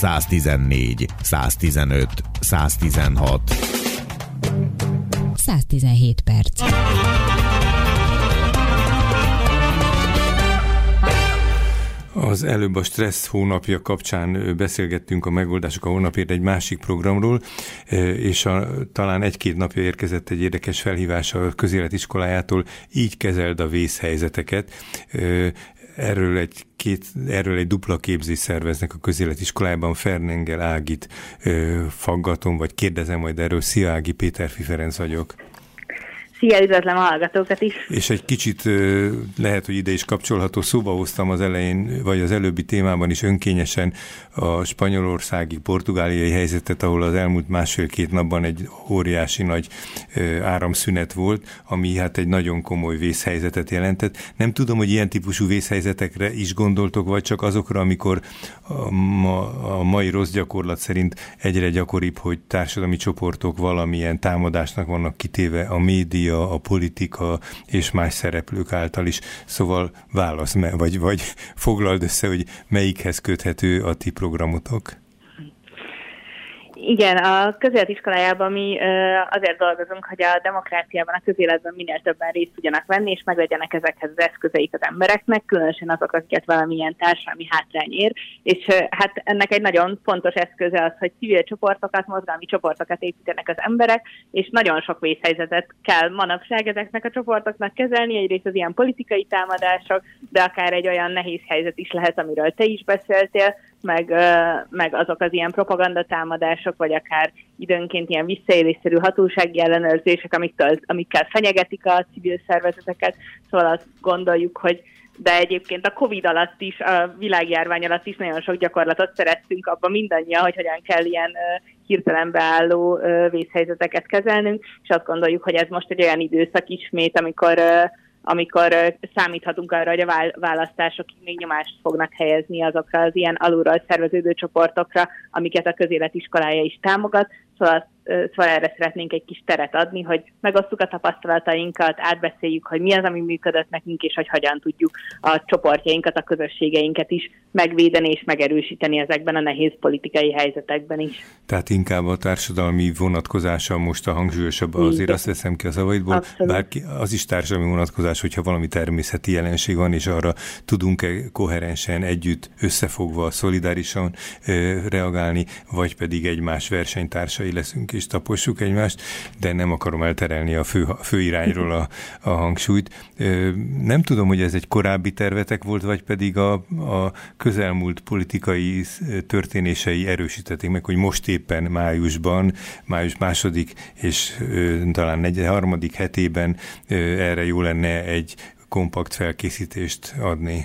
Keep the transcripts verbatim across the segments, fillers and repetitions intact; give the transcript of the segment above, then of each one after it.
száztizennégy, száztizenöt, száztizenhat. száztizenhét perc. Az előbb a stressz hónapja kapcsán beszélgettünk a Megoldások a hónapért egy másik programról, és a, talán egy-két napja érkezett egy érdekes felhívás a közéletiskolájától, így kezeld a vészhelyzeteket. Erről egy, két, erről egy dupla képzést szerveznek a közéletiskolájában. Fernengel Ágit faggatom, vagy kérdezem majd erről. Szia Ági, Péterfi Ferenc vagyok. Szia, üdvözlöm a hallgatókat is. És egy kicsit lehet, hogy ide is kapcsolható, szóba hoztam az elején, vagy az előbbi témában is önkényesen a spanyolországi, portugáliai helyzetet, ahol az elmúlt másfél-két napban egy óriási nagy áramszünet volt, ami hát egy nagyon komoly vészhelyzetet jelentett. Nem tudom, hogy ilyen típusú vészhelyzetekre is gondoltok, vagy csak azokra, amikor a, ma, a mai rossz gyakorlat szerint egyre gyakoribb, hogy társadalmi csoportok valamilyen támadásnak vannak kitéve, a média, a politika és más szereplők által is. Szóval válasz, vagy, vagy foglald össze, hogy melyikhez köthető a ti programotok? Igen, a közéletiskolájában mi azért dolgozunk, hogy a demokráciában, a közéletben minél többen részt tudjanak venni, és meglegyenek ezekhez az eszközeik az embereknek, különösen azok, akiket valamilyen társadalmi hátrány ér, és hát ennek egy nagyon fontos eszköze az, hogy civil csoportokat, mozgalmi csoportokat építenek az emberek, és nagyon sok vészhelyzetet kell manapság ezeknek a csoportoknak kezelni, egyrészt az ilyen politikai támadások, de akár egy olyan nehéz helyzet is lehet, amiről te is beszéltél, meg, meg azok az ilyen propagandatámadások, vagy akár időnként ilyen visszaélésszerű hatósági ellenőrzések, amikkel, amikkel fenyegetik a civil szervezeteket. Szóval azt gondoljuk, hogy de egyébként a Covid alatt is, a világjárvány alatt is nagyon sok gyakorlatot szerettünk abban mindannyian, hogy hogyan kell ilyen uh, hirtelen beálló uh, vészhelyzeteket kezelnünk, és azt gondoljuk, hogy ez most egy olyan időszak ismét, amikor uh, amikor számíthatunk arra, hogy a választások még nyomást fognak helyezni azokra az ilyen alulról szerveződő csoportokra, amiket a közéletiskolája is támogat. Szóval, szóval erre szeretnénk egy kis teret adni, hogy megosztjuk a tapasztalatainkat, átbeszéljük, hogy mi az, ami működött nekünk, és hogy hogyan tudjuk a csoportjainkat, a közösségeinket is megvédeni és megerősíteni ezekben a nehéz politikai helyzetekben is. Tehát inkább a társadalmi vonatkozása most a hangsúlyosabb, azért azt veszem ki a szavaidból, abszolút. Bár az is társadalmi vonatkozás, hogyha valami természeti jelenség van, és arra tudunk-e koherensen, együtt, összefogva, szolidárisan e, reagálni, vagy pedig egymás versenytársai leszünk és tapossuk egymást, de nem akarom elterelni a fő, fő irányról a, a hangsúlyt. Nem tudom, hogy ez egy korábbi tervetek volt, vagy pedig a, a közelmúlt politikai történései erősítették meg, hogy most éppen májusban, május második és talán negy, harmadik hetében erre jó lenne egy kompakt felkészítést adni.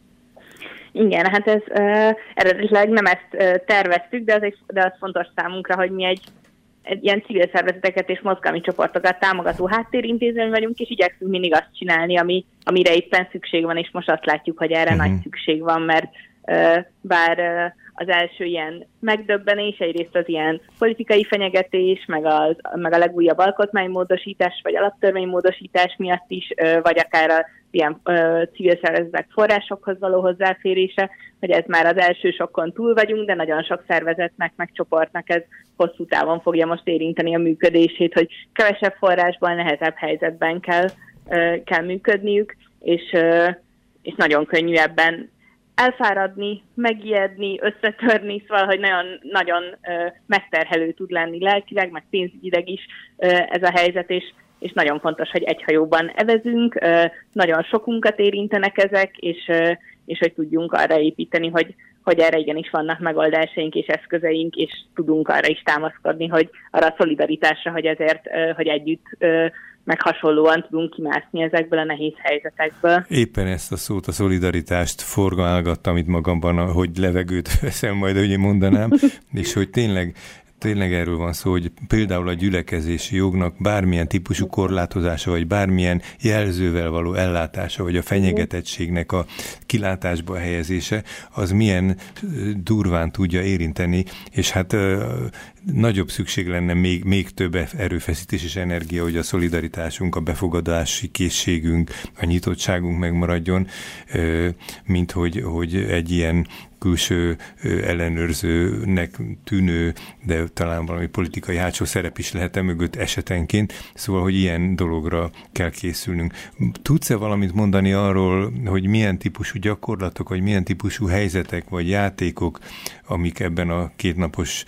Igen, hát ez uh, eredetileg nem ezt uh, terveztük, de az, egy, de az fontos számunkra, hogy mi egy, egy ilyen civil szervezeteket és mozgalmi csoportokat támogató háttérintézmény vagyunk, és igyekszünk mindig azt csinálni, ami, amire éppen szükség van, és most azt látjuk, hogy erre uh-huh. nagy szükség van, mert uh, bár uh, az első ilyen megdöbbenés, egyrészt az ilyen politikai fenyegetés, meg, az, meg a legújabb alkotmánymódosítás, vagy alaptörvénymódosítás miatt is, uh, vagy akár a ilyen ö, civil szervezetek forrásokhoz való hozzáférése, hogy ez már az első sokkon túl vagyunk, de nagyon sok szervezetnek, meg csoportnak ez hosszú távon fogja most érinteni a működését, hogy kevesebb forrásból, nehezebb helyzetben kell, ö, kell működniük, és, ö, és nagyon könnyű ebben elfáradni, megijedni, összetörni, szóval, hogy nagyon, nagyon ö, megterhelő tud lenni lelkileg, meg pénzügyileg is ö, ez a helyzet, és és nagyon fontos, hogy egy hajóban evezünk, nagyon sokunkat érintenek ezek, és, és hogy tudjunk arra építeni, hogy, hogy erre igenis vannak megoldásaink és eszközeink, és tudunk arra is támaszkodni, hogy arra a szolidaritásra, hogy ezért, hogy együtt meg hasonlóan tudunk kimászni ezekből a nehéz helyzetekből. Éppen ezt a szót, a szolidaritást forgalgattam itt magamban, hogy levegőt veszem majd, hogy én mondanám, és hogy tényleg Tényleg erről van szó, hogy például a gyülekezési jognak bármilyen típusú korlátozása, vagy bármilyen jelzővel való ellátása, vagy a fenyegetettségnek a kilátásba helyezése, az milyen durván tudja érinteni, és hát nagyobb szükség lenne még, még több erőfeszítés és energia, hogy a szolidaritásunk, a befogadási készségünk, a nyitottságunk megmaradjon, mint hogy, hogy egy ilyen külső ellenőrzőnek tűnő, de talán valami politikai hátsó szerep is lehet e mögött esetenként, szóval, hogy ilyen dologra kell készülnünk. Tudsz-e valamit mondani arról, hogy milyen típusú gyakorlatok, vagy milyen típusú helyzetek, vagy játékok, amik ebben a kétnapos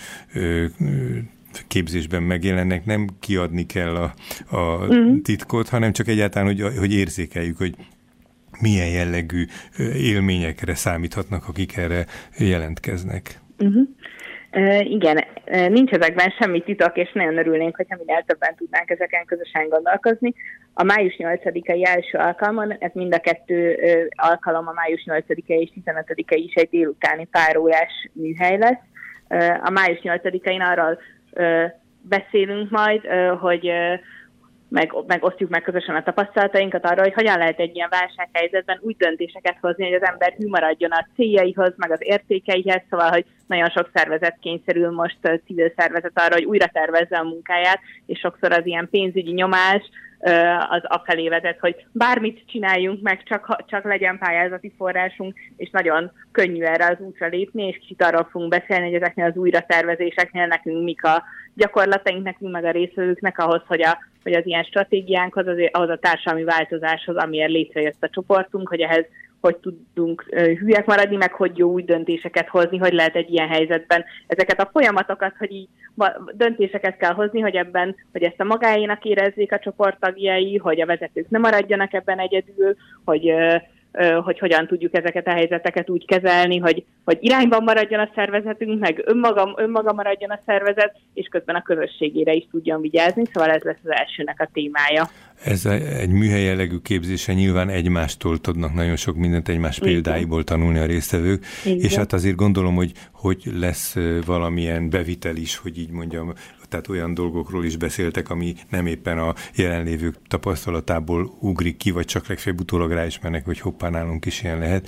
képzésben megjelennek, nem kiadni kell a, a mm. titkot, hanem csak egyáltalán, hogy, hogy érzékeljük, hogy milyen jellegű élményekre számíthatnak, akik erre jelentkeznek. Uh-huh. Uh, igen, uh, nincs ezekben semmi titok, és nagyon örülnénk, hogyha minél többen tudnánk ezeken közösen gondolkozni. A május nyolcadikai első alkalmon, ez mind a kettő uh, alkalom, a május nyolcadikai és tizenötödike is egy délutáni párórás műhely lesz. Uh, a május nyolcadikain arról uh, beszélünk majd, uh, hogy uh, Meg, meg osztjuk meg közösen a tapasztalatainkat arra, hogy hogyan lehet egy ilyen válsághelyzetben úgy döntéseket hozni, hogy az ember hű maradjon a céljaihoz, meg az értékeihez, szóval, hogy nagyon sok szervezet kényszerül most, civil szervezet arra, hogy újra tervezze a munkáját, és sokszor az ilyen pénzügyi nyomás az afelé vezet, hogy bármit csináljunk meg, csak, csak legyen pályázati forrásunk, és nagyon könnyű erre az útra lépni, és kicsit arról fogunk beszélni, hogy ezeknél az újratervezéseknél nekünk mik a gyakorlataink, nekünk meg a részvevőknek ahhoz, hogy, a, hogy az ilyen stratégiánkhoz, az, ahhoz a társadalmi változáshoz, amiért létrejött a csoportunk, hogy ehhez hogy tudunk hülyek maradni, meg hogy jó új döntéseket hozni, hogy lehet egy ilyen helyzetben ezeket a folyamatokat, hogy így döntéseket kell hozni, hogy ebben, hogy ezt a magáénak érezzék a csoporttagjai, hogy a vezetők ne maradjanak ebben egyedül, hogy, hogy hogyan tudjuk ezeket a helyzeteket úgy kezelni, hogy, hogy irányban maradjon a szervezetünk, meg önmaga, önmaga maradjon a szervezet, és közben a közösségére is tudjon vigyázni, szóval ez lesz az elsőnek a témája. Ez egy műhely jellegű képzése, nyilván egymástól tudnak nagyon sok mindent egymás Igen. példáiból tanulni a résztvevők, Igen. és hát azért gondolom, hogy, hogy lesz valamilyen bevitel is, hogy így mondjam, tehát olyan dolgokról is beszéltek, ami nem éppen a jelenlévők tapasztalatából ugrik ki, vagy csak legfeljebb utólag ráismernek, hogy hoppá, nálunk is ilyen lehet.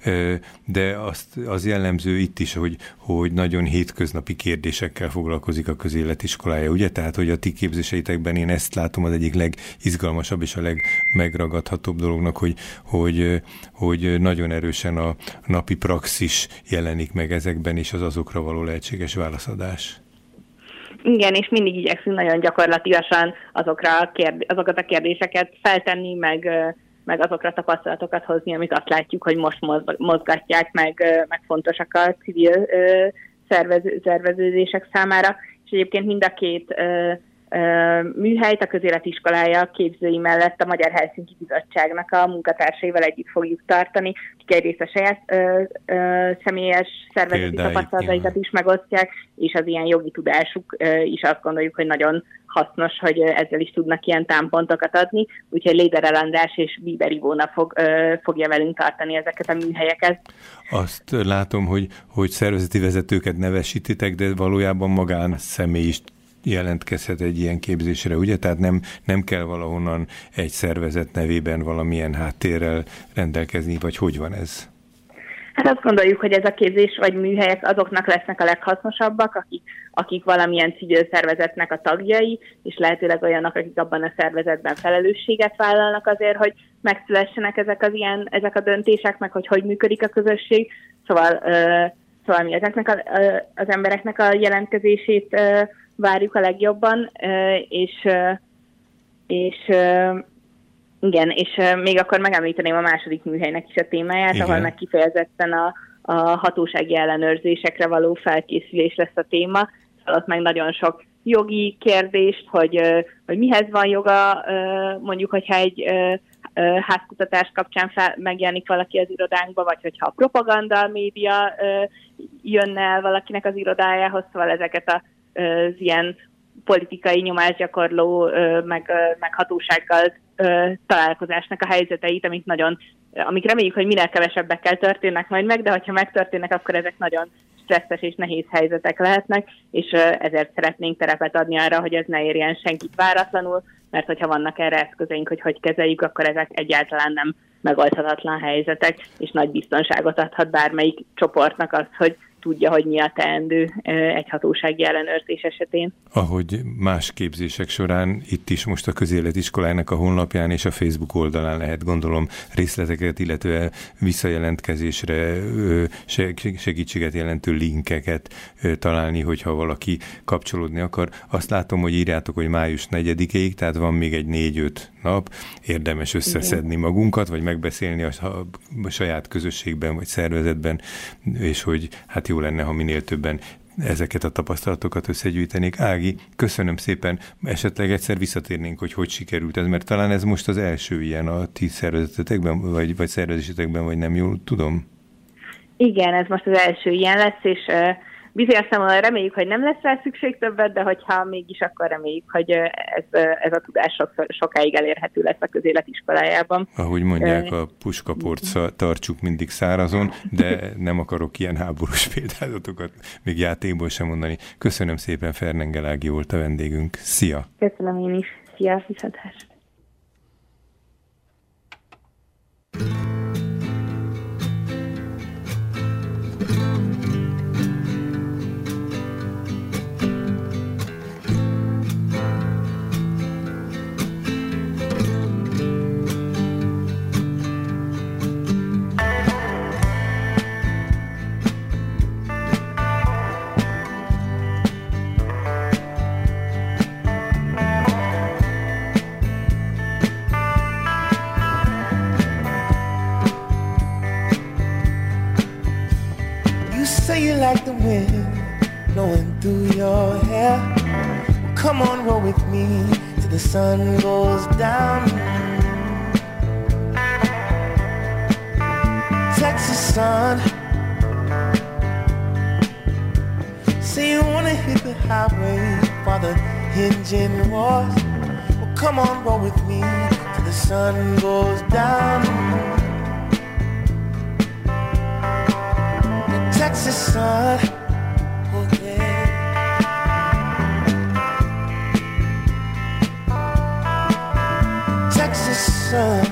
De azt, az jellemző itt is, hogy, hogy nagyon hétköznapi kérdésekkel foglalkozik a közéletiskolája, ugye? Tehát, hogy a ti képzéseitekben én ezt látom az egyik legizgalmasabb és a legmegragadhatóbb dolognak, hogy, hogy, hogy nagyon erősen a napi praxis jelenik meg ezekben, és az azokra való lehetséges válaszadás. Igen, és mindig igyekszünk nagyon gyakorlatilasan azokra a kérd- azokat a kérdéseket feltenni, meg, meg azokra a tapasztalatokat hozni, amik azt látjuk, hogy most mozgatják, meg, meg fontosak a civil szervező, szerveződések számára. És egyébként mind a két műhelyt, a közéletiskolája képzői mellett a Magyar Helsinki Bizottságnak a munkatársaival együtt fogjuk tartani, akik egyrészt a saját ö, ö, személyes szervezeti tapasztalataikat is megosztják, és az ilyen jogi tudásuk ö, is azt gondoljuk, hogy nagyon hasznos, hogy ezzel is tudnak ilyen támpontokat adni, úgyhogy Léder András és Bieber Ivóna fog, ö, fogja velünk tartani ezeket a műhelyeket. Azt látom, hogy, hogy szervezeti vezetőket nevesítitek, de valójában magán személy is jelentkezhet egy ilyen képzésre, ugye? Tehát nem, nem kell valahonnan egy szervezet nevében valamilyen háttérrel rendelkezni, vagy hogy van ez? Hát azt gondoljuk, hogy ez a képzés vagy műhelyek azoknak lesznek a leghasznosabbak, akik, akik valamilyen civil szervezetnek a tagjai, és lehetőleg olyanok, akik abban a szervezetben felelősséget vállalnak azért, hogy megszülessenek ezek az ilyen, ezek a döntések, meg hogy hogy működik a közösség. Szóval, uh, szóval mi ezeknek a, uh, az embereknek a jelentkezését uh, várjuk a legjobban, és, és igen, és még akkor megemlíteném a második műhelynek is a témáját, igen. ahol meg kifejezetten a, a hatósági ellenőrzésekre való felkészülés lesz a téma. Szóval ott meg nagyon sok jogi kérdést, hogy, hogy mihez van joga, mondjuk, hogyha egy házkutatás kapcsán fel, megjelenik valaki az irodánkba, vagy hogyha a propaganda média jönne el valakinek az irodájához, szóval ezeket a az ilyen politikai nyomásgyakorló, meg, meg hatósággal találkozásnak a helyzeteit, amik nagyon, amik reméljük, hogy minél kevesebbekkel történnek majd meg, de hogyha megtörténnek, akkor ezek nagyon stresszes és nehéz helyzetek lehetnek, és ezért szeretnénk terepet adni arra, hogy ez ne érjen senkit váratlanul, mert hogyha vannak erre eszközeink, hogy hogy kezeljük, akkor ezek egyáltalán nem megoldhatatlan helyzetek, és nagy biztonságot adhat bármelyik csoportnak az, hogy tudja, hogy mi a teendő egy hatósági ellenőrzés esetén. Ahogy más képzések során, itt is most a közéletiskolának a honlapján és a Facebook oldalán lehet, gondolom, részleteket, illetve visszajelentkezésre segítséget jelentő linkeket találni, hogyha valaki kapcsolódni akar. Azt látom, hogy írjátok, hogy május negyedikéig, tehát van még egy négy-öt nap, érdemes összeszedni magunkat, vagy megbeszélni a, a saját közösségben, vagy szervezetben, és hogy hát jó lenne, ha minél többen ezeket a tapasztalatokat összegyűjtenék. Ági, köszönöm szépen, esetleg egyszer visszatérnénk, hogy hogy sikerült ez, mert talán ez most az első ilyen a ti szervezetetekben, vagy, vagy szervezésetekben, vagy nem jól tudom? Igen, ez most az első ilyen lesz, és uh, bizonyos számomra reméljük, hogy nem lesz rá szükség többet, de hogyha mégis, akkor reméljük, hogy ez, ez a tudás sok, sokáig elérhető lesz a közéletiskolájában. Ahogy mondják, a puskaport tartsuk mindig szárazon, de nem akarok ilyen háborús példázatokat még játékból sem mondani. Köszönöm szépen, Fernengel Ági volt a vendégünk. Szia! Köszönöm én is. Szia, viszontlátásra! Like the wind blowing through your hair. Come on, roll with me till the sun goes down. Texas sun. Say you wanna hit the highway while the engine roars. Well, come on, roll with me till the sun goes down. Texas sun, oh yeah. Texas sun,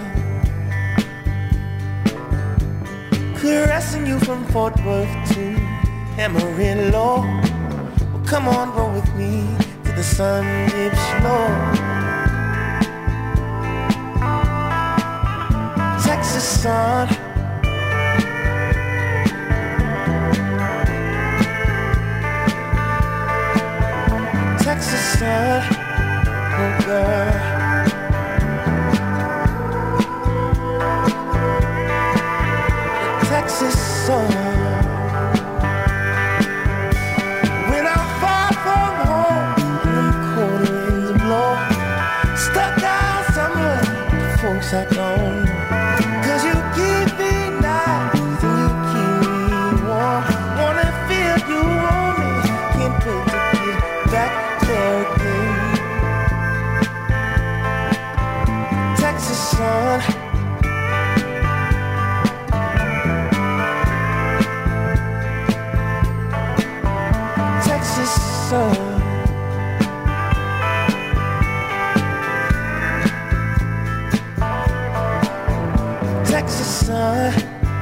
caressing you from Fort Worth to Amarillo. Well, come on, roll with me till the sun dips low. Texas sun. Texas sun, oh girl. Texas sun. When I'm far from home and the cold winds blow, stuck down somewhere, folks I don't know. 'Cause you keep me nice and you keep me warm. Wanna feel you on me, can't wait to get back there again. Texas sun. Texas sun. Texas sun.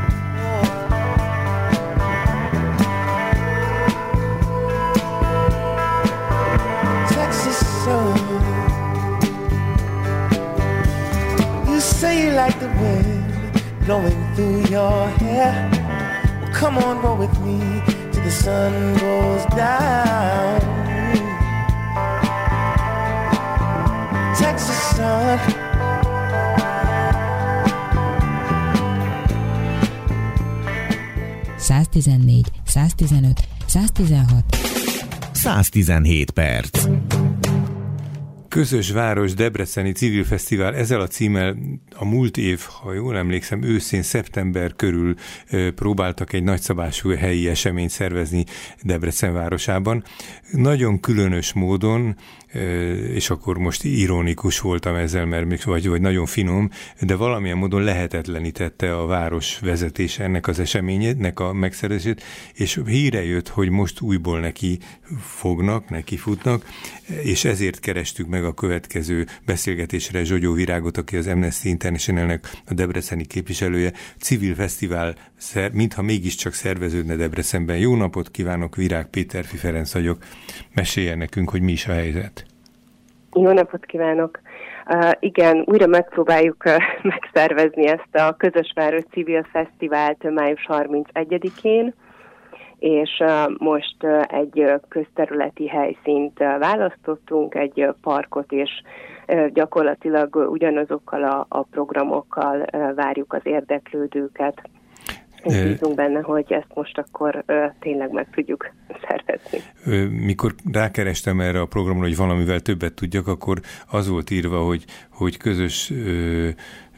You say you like the wind blowing through your hair. Well, come on, roll with me till the sun goes down. Texas sun. száztizennégy, száztizenöt, száztizenhat. száztizenhét perc. Közös Város Debreceni Civil Fesztivál, ezzel a címmel a múlt év, ha jól emlékszem, őszén, szeptember körül próbáltak egy nagyszabású helyi eseményt szervezni Debrecen városában. Nagyon különös módon, és akkor most ironikus voltam ezzel, mert vagy, vagy nagyon finom, de valamilyen módon lehetetlenítette a város vezetése ennek az eseménynek a megszerzését, és híre jött, hogy most újból neki fognak, neki futnak, és ezért kerestük meg a következő beszélgetésre Zsogyó Virágot, aki az Amnesty International Internationalnek a debreceni képviselője, civil fesztivál, mintha mégiscsak szerveződne Debrecenben. Jó napot kívánok, Virág Péterfi Ferenc vagyok. Meséljen nekünk, hogy mi is a helyzet. Jó napot kívánok! Uh, igen, újra megpróbáljuk uh, megszervezni ezt a Közösváros Civil Fesztivált május harmincegyedikén, és uh, most uh, egy uh, közterületi helyszínt uh, választottunk, egy uh, parkot, és uh, gyakorlatilag uh, ugyanazokkal a, a programokkal uh, várjuk az érdeklődőket. És bízunk benne, hogy ezt most akkor ö, tényleg meg tudjuk szervezni. Mikor rákerestem erre a programra, hogy valamivel többet tudjak, akkor az volt írva, hogy, hogy közös, ö,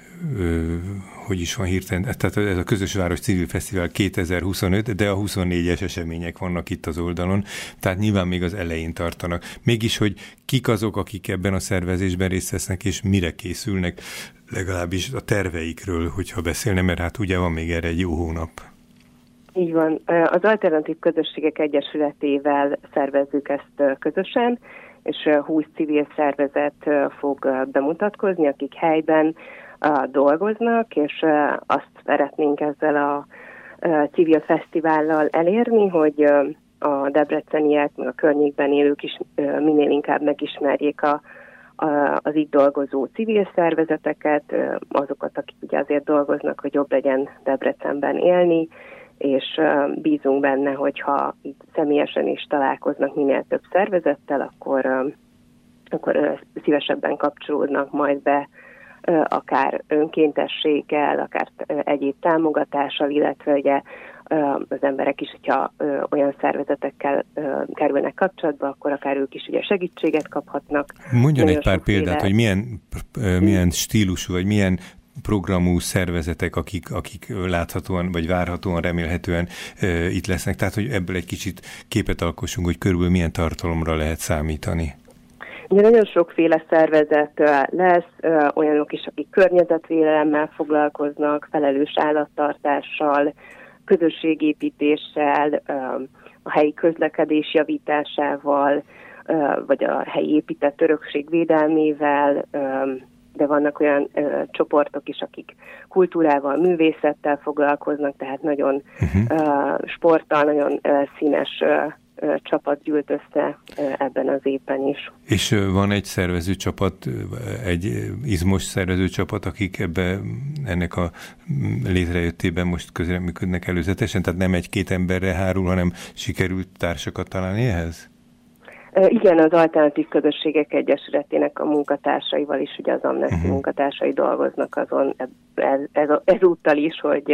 ö, hogy is van hirtelen, tehát ez a Közösváros Civil Fesztivál kétezer-huszonöt, de a huszonnégyes események vannak itt az oldalon, tehát nyilván még az elején tartanak. Mégis, hogy kik azok, akik ebben a szervezésben részt vesznek, és mire készülnek, legalábbis a terveikről, hogyha beszélne, mert hát ugye van még erre egy jó hónap. Így van. Az Alternatív Közösségek Egyesületével szervezzük ezt közösen, és húsz civil szervezet fog bemutatkozni, akik helyben dolgoznak, és azt szeretnénk ezzel a civil fesztivállal elérni, hogy a debreceniek, meg a környékben élők is minél inkább megismerjék a az itt dolgozó civil szervezeteket, azokat, akik ugye azért dolgoznak, hogy jobb legyen Debrecenben élni, és bízunk benne, hogyha itt személyesen is találkoznak minél több szervezettel, akkor, akkor szívesebben kapcsolódnak majd be akár önkéntességgel, akár egyéb támogatással, illetve ugye az emberek is, hogyha olyan szervezetekkel kerülnek kapcsolatba, akkor akár ők is ugye segítséget kaphatnak. Mondjon egy pár példát, hogy milyen, milyen stílusú, vagy milyen programú szervezetek, akik, akik láthatóan, vagy várhatóan, remélhetően itt lesznek. Tehát, hogy ebből egy kicsit képet alkossunk, hogy körülbelül milyen tartalomra lehet számítani. Ugye nagyon sokféle szervezet lesz, olyanok is, akik környezetvédelemmel foglalkoznak, felelős állattartással, közösségépítéssel, a helyi közlekedés javításával, vagy a helyi épített örökség védelmével, de vannak olyan csoportok is, akik kultúrával, művészettel foglalkoznak, tehát nagyon uh-huh. sporttal, nagyon színes csapat gyűlt össze ebben az évben is. És van egy szervező csapat, egy izmos szervező csapat, akik ebbe, ennek a létrejöttében most közreműködnek előzetesen, tehát nem egy-két emberre hárul, hanem sikerült társakat találni ehhez? Igen, az Alternatív Közösségek Egyesületének a munkatársaival is, ugye az Amnesty uh-huh. munkatársai dolgoznak azon ez, ez, ezúttal is, hogy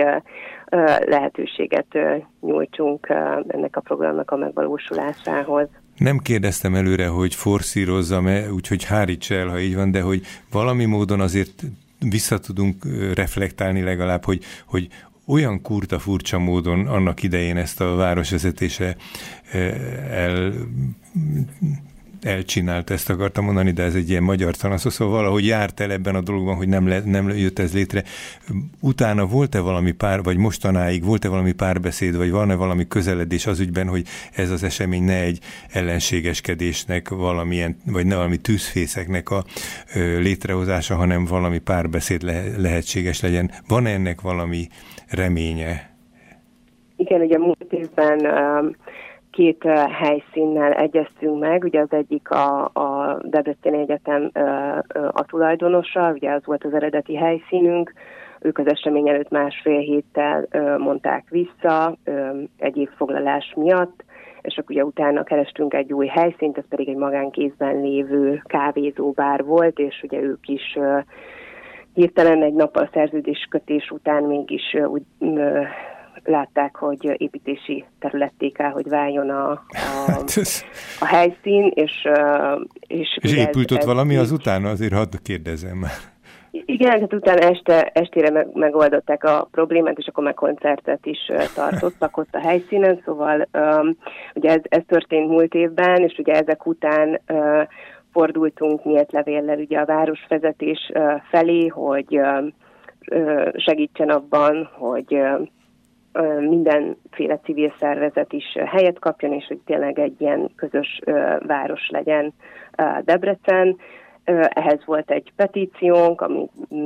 lehetőséget nyújtsunk ennek a programnak a megvalósulásához. Nem kérdeztem előre, hogy forszírozzam-e, úgyhogy háríts el, ha így van, de hogy valami módon azért vissza tudunk reflektálni legalább, hogy, hogy olyan kurta furcsa módon annak idején ezt a városvezetése el, elcsinált, ezt akartam mondani, de ez egy ilyen magyar tanaszó, szóval valahogy járt el ebben a dologban, hogy nem, le, nem jött ez létre. Utána volt-e valami pár, vagy mostanáig volt-e valami párbeszéd, vagy van-e valami közeledés az ügyben, hogy ez az esemény ne egy ellenségeskedésnek, valamilyen, vagy ne valami tűzfészeknek a ö, létrehozása, hanem valami párbeszéd le, lehetséges legyen. Van-e ennek valami reménye? Igen, ugye múlt évben um, két uh, helyszínnel egyeztünk meg, ugye az egyik a, a Debreceni Egyetem uh, uh, a tulajdonosa, ugye az volt az eredeti helyszínünk, ők az esemény előtt másfél héttel uh, mondták vissza um, egyéb foglalás miatt, és akkor ugye utána kerestünk egy új helyszínt, ez pedig egy magánkézben lévő kávézóbár volt, és ugye ők is uh, hirtelen egy nappal szerződéskötés után mégis uh, úgy uh, látták, hogy építési területté kell, hogy váljon a, a, a helyszín, és... És, és épült ez, ott ez valami így... azután? Azért hadd kérdezem már. Igen, tehát utána este, estére meg, megoldották a problémát, és akkor meg koncertet is tartottak ott a helyszínen, szóval um, ugye ez, ez történt múlt évben, és ugye ezek után uh, fordultunk nyílt levéllel ugye a városvezetés uh, felé, hogy uh, uh, segítsen abban, hogy uh, mindenféle civil szervezet is helyet kapjon, és hogy tényleg egy ilyen közös város legyen Debrecen. Ehhez volt egy petíciónk, ami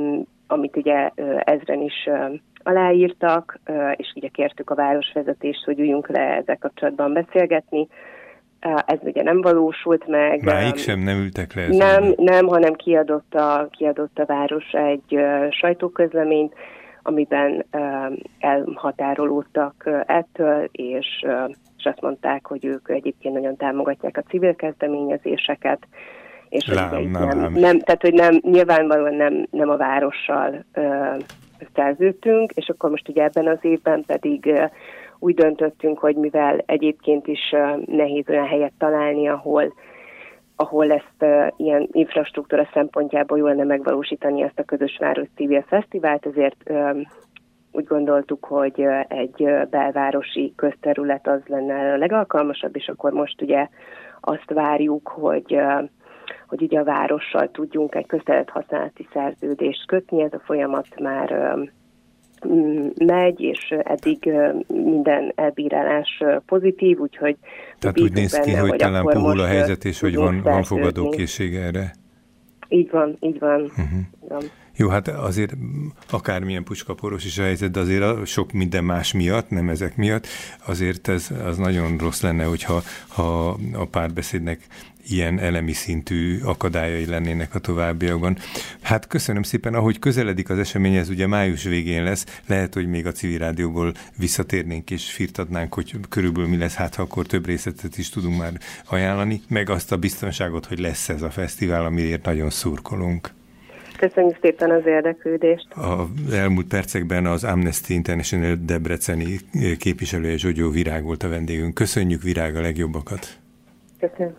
amit ugye ezren is aláírtak, és ugye kértük a városvezetést, hogy üljünk le ezzel kapcsolatban beszélgetni. Ez ugye nem valósult meg. Máig sem nem ültek le? Nem, nem, hanem kiadott a, kiadott a város egy sajtóközleményt, amiben elhatárolódtak ettől, és, és azt mondták, hogy ők egyébként nagyon támogatják a civil kezdeményezéseket, és lám, nem, nem, nem, tehát, hogy nem, nyilvánvalóan nem, nem a várossal szerződtünk, és akkor most ugye ebben az évben pedig úgy döntöttünk, hogy mivel egyébként is nehéz olyan helyet találni, ahol, ahol ezt ilyen infrastruktúra szempontjából jól lenne megvalósítani ezt a Közös Város Civil Fesztivált, ezért úgy gondoltuk, hogy egy belvárosi közterület az lenne a legalkalmasabb, és akkor most ugye azt várjuk, hogy hogy ugye a várossal tudjunk egy közterülethasználati szerződést kötni. Ez a folyamat már megy, és eddig minden elbírálás pozitív, úgyhogy... Tehát úgy néz ki, benne, hogy talán puhul a helyzet, és hogy van, van fogadókészség erre. Így van, így van. Uh-huh. Így van. Jó, hát azért akármilyen pucskaporos is a helyzet, de azért a sok minden más miatt, nem ezek miatt, azért ez az nagyon rossz lenne, hogyha ha a párbeszédnek ilyen elemi szintű akadályai lennének a továbbiakban. Hát köszönöm szépen, ahogy közeledik az esemény, ez ugye május végén lesz, lehet, hogy még a Civil Rádióból visszatérnénk és firtatnánk, hogy körülbelül mi lesz, hát ha akkor több részletet is tudunk már ajánlani, meg azt a biztonságot, hogy lesz ez a fesztivál, amiért nagyon szurkolunk. Köszönjük szépen az érdeklődést. Az elmúlt percekben az Amnesty International debreceni képviselője Zsogyó Virág volt a vendégünk. Köszönjük, Virág, a legjobbakat. Köszönöm.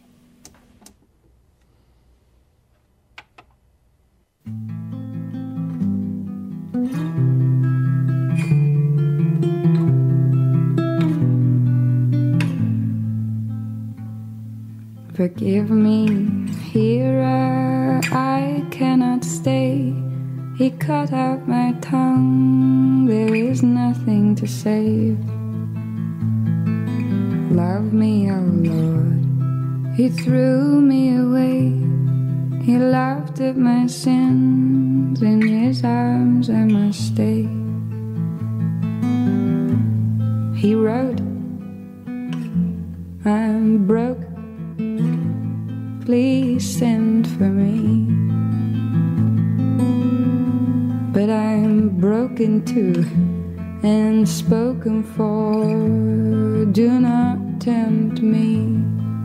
Forgive me, hearer, I cannot stay. He cut out my tongue, there is nothing to save. Love me, oh Lord, He threw me away. He laughed at my sins, in His arms I must stay. He wrote, I'm broke, please send for me. But I'm broken too and spoken for, do not tempt me.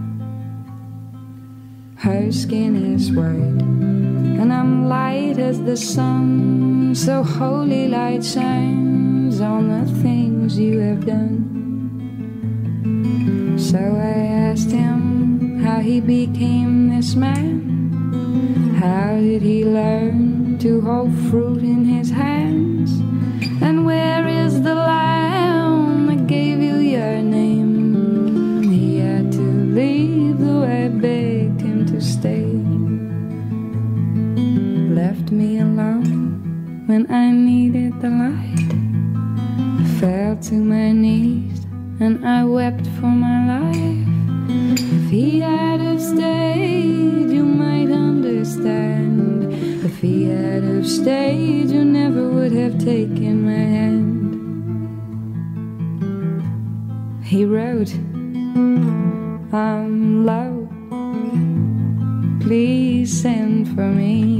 Her skin is white and I'm light as the sun, so holy light shines on the things you have done. So I asked him how he became this man. How did he learn to hold fruit in his hands? And where is the lamb that gave you your name? He had to leave, though I begged him to stay. Left me alone when I needed the light. I fell to my knees and I wept for my life. If he had have stayed, you might understand. If he had have stayed, you never would have taken my hand. He wrote, I'm low, please send for me.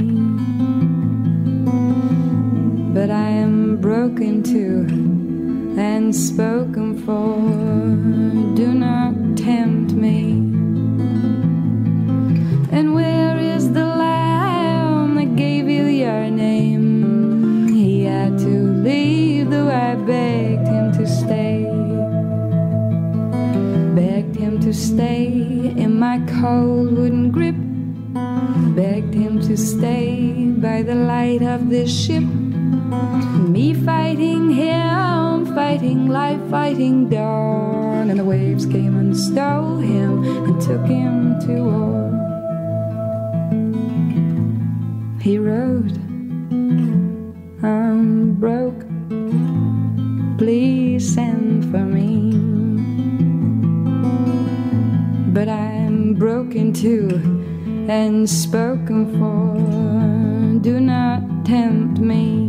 But I am broken too and spoken for, do not tempt me. And where is the lamb that gave you your name? He had to leave, though I begged him to stay. Begged him to stay in my cold wooden grip. Begged him to stay by the light of this ship. Me fighting him, fighting life, fighting dawn. And the waves came and stole him and took him to war. He wrote, I'm broke, please send for me. But I'm broken too and spoken for, do not tempt me.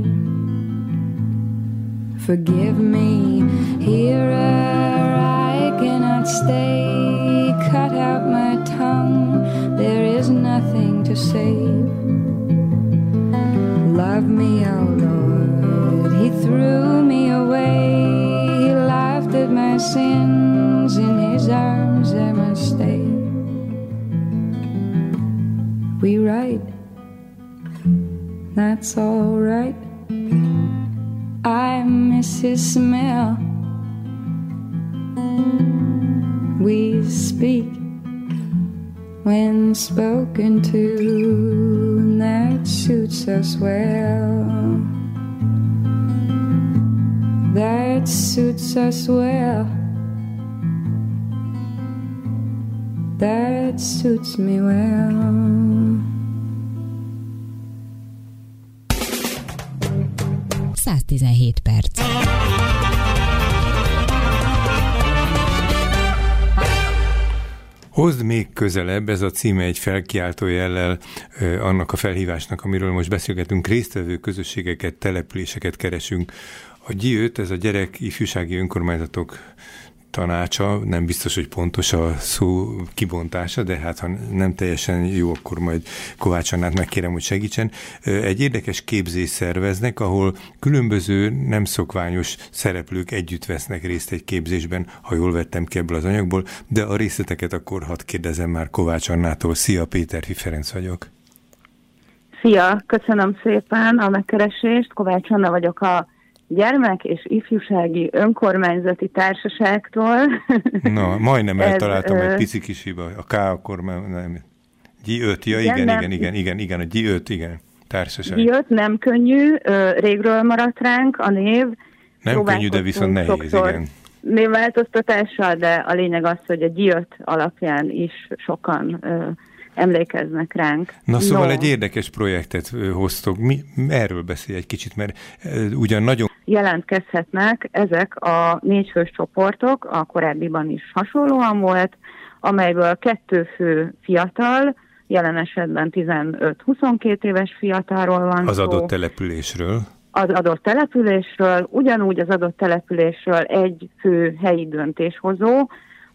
Forgive me, hearer, I cannot stay. Cut out my tongue, there is nothing to save. Love me, oh Lord, He threw me away. He laughed at my sins, in His arms I must stay. We write, that's all right. I miss His smell. We speak when spoken to, and that suits us well. That suits us well. That suits me well. száz tizenhét perc. Hozd még közelebb, ez a címe egy felkiáltó jellel annak a felhívásnak, amiről most beszélgetünk, résztvevő közösségeket, településeket keresünk. A G öt, ez a Gyerek Ifjúsági Önkormányzatok Tanácsa, nem biztos, hogy pontos a szó kibontása, de hát ha nem teljesen jó, akkor majd Kovács Annát megkérem, hogy segítsen. Egy érdekes képzést szerveznek, ahol különböző nem szokványos szereplők együtt vesznek részt egy képzésben, ha jól vettem ki ebből az anyagból, de a részleteket akkor hadd kérdezem már Kovács Annától. Szia, Péterfi Ferenc vagyok. Szia, köszönöm szépen a megkeresést. Kovács Anna vagyok a Gyermek- és Ifjúsági Önkormányzati Társaságtól. Na, majdnem eltaláltam Ez, egy pici kis hiba. A K akkor nem. G öt, ja igen, igen, igen, igen, igen, igen, a G öt, igen, társaság. G öt nem könnyű, régről maradt ránk a név. Nem könnyű, de viszont nehéz, igen. Névváltoztatással, de a lényeg az, hogy a G öt alapján is sokan ö, emlékeznek ránk. Na szóval no. egy érdekes projektet hoztok. Mi, erről beszélj egy kicsit, mert ugyan nagyon... Jelentkezhetnek ezek a négyfős csoportok, a korábbiban is hasonlóan volt, amelyből kettő fő fiatal, jelen esetben tizenöt-huszonkét éves fiatalról van Az szó. adott településről. Az adott településről, ugyanúgy az adott településről egy fő helyi döntéshozó,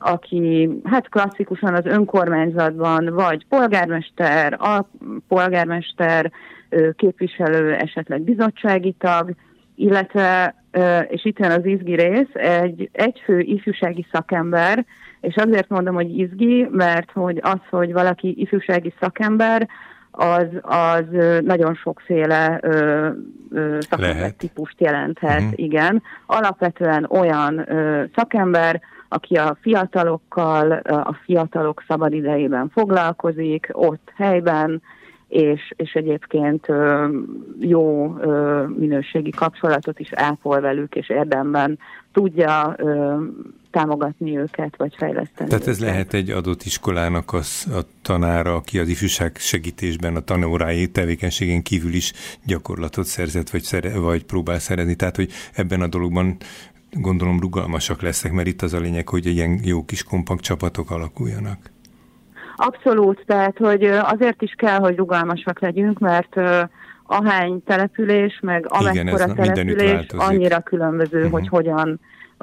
aki hát klasszikusan az önkormányzatban vagy polgármester, alpolgármester, képviselő, esetleg bizottsági tag, illetve, és itt jön az izgi rész, egy egyfő ifjúsági szakember, és azért mondom, hogy izgi, mert hogy az, hogy valaki ifjúsági szakember, az, az nagyon sokféle ö, ö, szakember típust jelenthet, uh-huh. igen. Alapvetően olyan ö, szakember, aki a fiatalokkal, a fiatalok szabadidejében foglalkozik, ott helyben, és, és egyébként ö, jó ö, minőségi kapcsolatot is ápol velük, és érdemben tudja ö, támogatni őket, vagy fejleszteni Tehát ez őket. lehet egy adott iskolának az, a tanára, aki az ifjúság segítésben a tanórái tevékenységén kívül is gyakorlatot szerzett, vagy, szere, vagy próbál szerezni. Tehát, hogy ebben a dologban gondolom rugalmasak lesznek, mert itt az a lényeg, hogy ilyen jó kis kompakt csapatok alakuljanak. Abszolút, tehát hogy azért is kell, hogy rugalmasak legyünk, mert ahány település, meg amekkora település, annyira különböző, uh-huh. hogy hogyan